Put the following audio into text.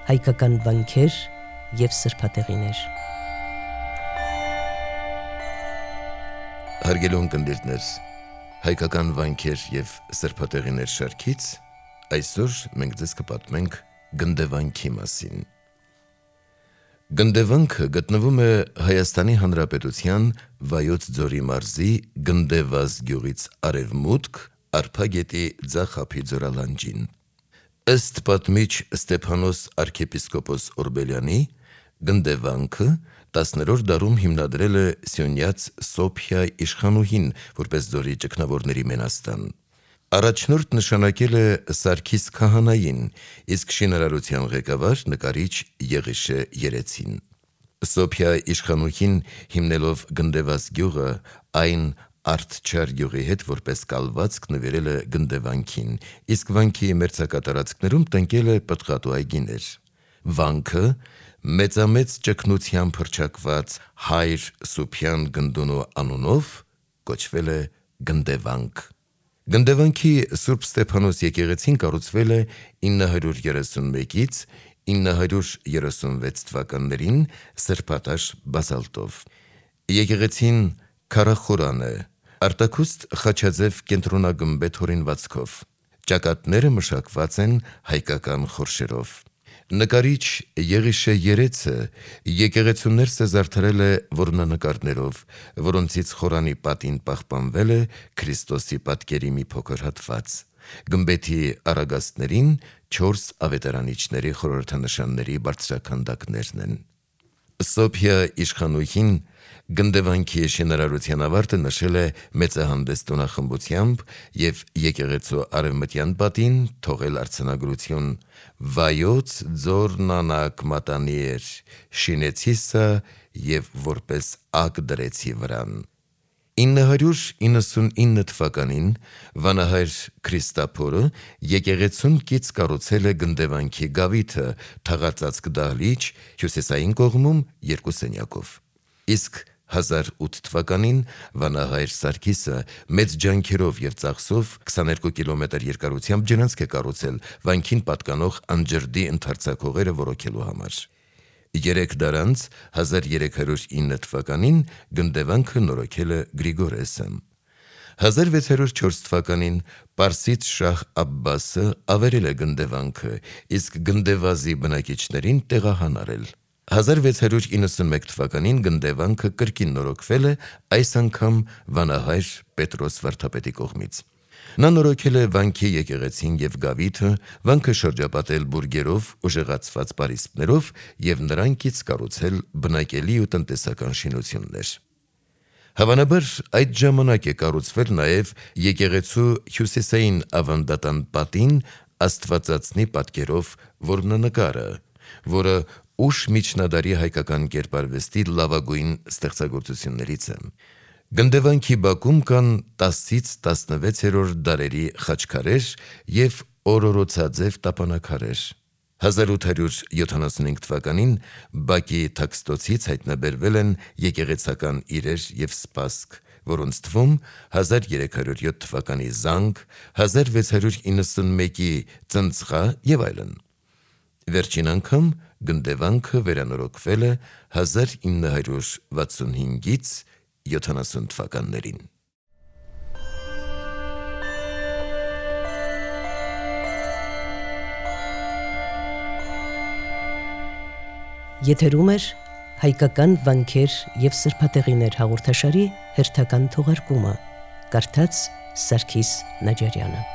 հայկական վանքեր և սրբատեղիներ։ Հարգելի ունկնդիրներ, հայկական վանքեր և սրբատեղիներ շարքից այսօր մենք ձեզ կպատմենք գնդեվանքի մասին։ Գնդեվանքը գտնվում է Հայաստանի Հանրապետության Վայոց ձորի մարզի Գնդեվազ գյուղից արևմուտք Արփա գետի ձախ ափի ձորալանջին։ Ըստ պատմիչ Ստեփանոս arczepiskopos Օրբելյանի, Գնդեվանքը 10-րդ դարում հիմնադրել է Սյունյաց Սոփիա իշխանուհին որպես ձորի ճգնավորների մենաստան։ Առաջնորդ նշանակել է Սարգիս քահանային, իսկ շինարարության ղեկավար նկարիչ Եղիշե Երեցին։ Սոփիա իշխանուհին հիմնելով Գնդեվազ գյուղը այն Արդչար գյուղի հետ որպես կալվածք նվիրել է Գնդեվանքին, իսկ վանքի մերձակատարածքներում տնկել է պտղատու այգիներ։ Վանքը մեծամեծ ճգնությամբ հռչակված Հայր Սուփյան Գնդունու անունով կոչվել է Գնդեվանք։ Գնդեվանքի Սուրբ Ստեփանոս եկեղեցին կառուցվել է 931-ից 936 թվականներին սրբատաշ բազալտով։ Եկեղեցին քառախորան է, արտաքուստ խաչաձև կենտրոնագմբեթ հորինվածքով։ Ճակատները մշակված են հայկական խորշերով։ Նկարիչ Եղիշե Երեցը եկեղեցու ներսը զարդարել է որմնանկարներով, որոնցից խորանի պատին պահպանվել է Քրիստոսի պատկերի մի փոքր հատված։ Գմբեթի առագաստներին 4 ավետարանիչների խորհրդանշանների բարձրաքանդակներն են։ Սոփիա իշխանուհին Գնդեվանքի շինարարության ավարտը նշել է մեծահանդես տոնախմբությամբ և եկեղեցու արևմտյան պատին թողել արձանագրություն «Վայոց ձոր նանակ մատանի էր, շինեցի սա և որպես ակ դրեցի վրան»։ 999 թվականին վանահայր Քրիստափորը եկեղեցուն կից կառուցել է Գնդեվանքի գավիթը թաղածածկ դահլիճ հյուսիսային կողմում 2 սենյակով։ Իսկ 1008 թվականին վանահայր Սարգիսը մեծ ջանքերով և ծախսով 22 կիլոմետր երկարությամբ ջրանցք է կառուցել վանքին պատկանող անջրդի ընդարձակողերը ոռոգելու համար։ 3 դար անց 1309 թվականին Գնդեվանքը նորոգել է Գրիգորեսը։ 1604 թվականին Պարսից շահ Աբբասը ավերել է Գնդեվանքը, իսկ Գնդեվազի բնակիչներին տեղահանարել։ 1691 թվականին Գնդեվանքը կրկին նորոգվել է, այս անգամ վանահայր Պետրոս վարդապետի կողմից։ Նա նորոգել է վանքի եկեղեցին և գավիթը, վանքը շրջապատել բուրգերով, ուժեղացված պարիսպներով և նրանքից կառուցել բնակելի ու տնտեսական շինություններ։ Հավանաբար այդ ժամանակ է կառուցվել նաև եկեղեցու հյուսիսային ավանդատան պատին Աստվածածնի պատկերով որմնանկարը, որը ուշ միջնադարի հայկական կերպարվեստի լավագույն ստեղծագործություններից է։ Գնդեվանքի բակում կան 10-ից 16-րդ դարերի խաչքարեր և օրորոցաձև տապանաքարեր։ 1875 թվականին բակի թաքստոցից հայտնաբերվել են եկեղեցական իրեր և սպասք, որոնց թվում 1307 թվականի զանգ, 1691-ի ծնծղա և այլն։ Վերջին անգամ Գնդեվանքը վերանորոգվել է 1965-ից 70 թվականներին։ Եթերում էր հայկական վանքեր և սրբատեղիներ հաղորդաշարի հերթական թողարկումը, կարդաց Սարգիս Նաջարյանը։